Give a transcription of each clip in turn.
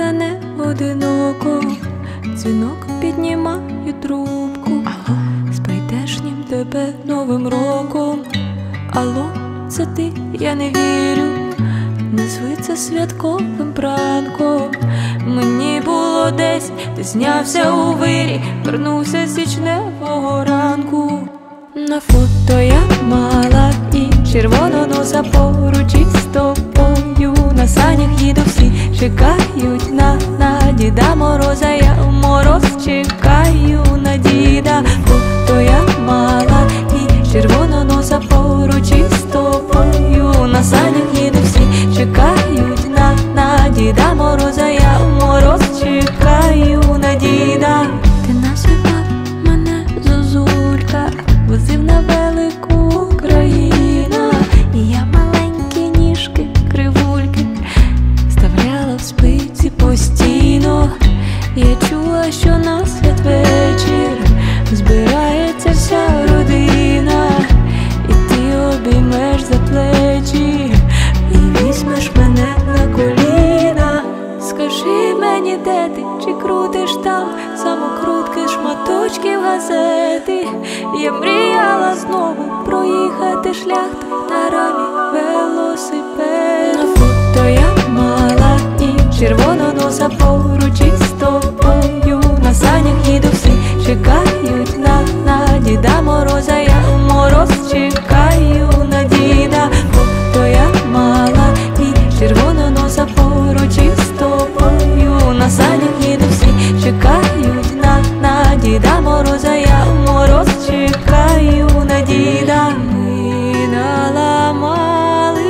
стане одиноко, дзвінок піднімаю трубку. З прийдешнім тебе Новим роком. Алло, це ти? Я не вірю, назви це святковим пранком. Мені було 10, ти знявся у вирі, вернувся з січневого ранку. На фото я мала і червоного носа поруч із тобою. На санях їду, всі чекають на Діда Мороза. Я в мороз чекаю на діда. Фото я мала і червоного носа поруч із тобою. На санях їду, всі чекають на Діда Мороза. Я в мороз чекаю на діда. Ти називав мене Зозулька, возив на велику країну, і я маленькі ніжки, кривульки вставляла в спиці постійно. Я чула, що на святвечір збирається вся родина, і ти обіймеш за плечі і візьмеш мене на коліна. Скажи мені, де ти, чи крутиш там самокрутки, шматочків газети? Я мріяла знову проїхати шлях на рамі велосипеду. На фото я мала і червоного носа поруч із тобою. На санях їду, всі чекають на Діда Мороза. Я в мороз чекаю на діда. Фото я мала і червоного носа поруч із тобою. На санях їду, всі чекають на Діда Мороза. Я в мороз чекаю на діда. Ми наламали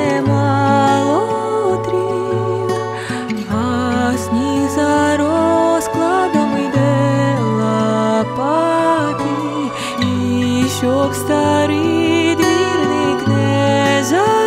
немало дрів, а сніг за розкладом йде лопати. І щоб старий двірник не